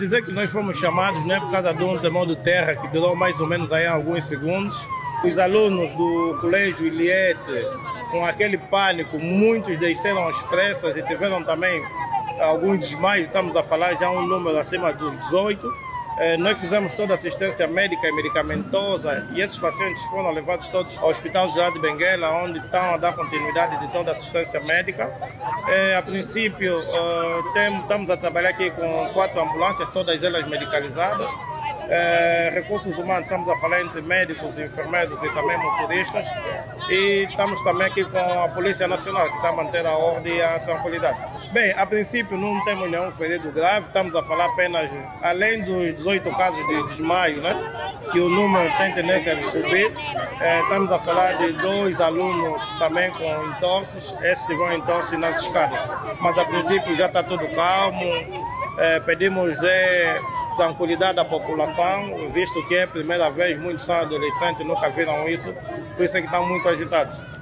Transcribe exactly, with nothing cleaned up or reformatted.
Dizer que nós fomos chamados, né, por causa de um temor de terra que durou mais ou menos aí alguns segundos. Os alunos do Colégio Iliete, com aquele pânico, muitos desceram às pressas e tiveram também alguns desmaios. Estamos a falar já um número acima dos dezoito. Eh, nós fizemos toda a assistência médica e medicamentosa e esses pacientes foram levados todos ao Hospital Geral de Benguela, onde estão a dar continuidade de toda a assistência médica. Eh, a princípio, eh, tem, estamos a trabalhar aqui com quatro ambulâncias, todas elas medicalizadas. Eh, recursos humanos, estamos a falar entre médicos, enfermeiros e também motoristas. E estamos também aqui com a Polícia Nacional, que está a manter a ordem e a tranquilidade. Bem, a princípio não temos nenhum ferido grave, estamos a falar apenas, além dos dezoito casos de desmaio, né, que o número tem tendência a subir, eh, estamos a falar de dois alunos também com entorses, esses que vão entorse nas escadas. Mas a princípio já está tudo calmo, eh, pedimos eh, tranquilidade à população, visto que é a primeira vez, muitos são adolescentes, nunca viram isso, por isso é que estão muito agitados.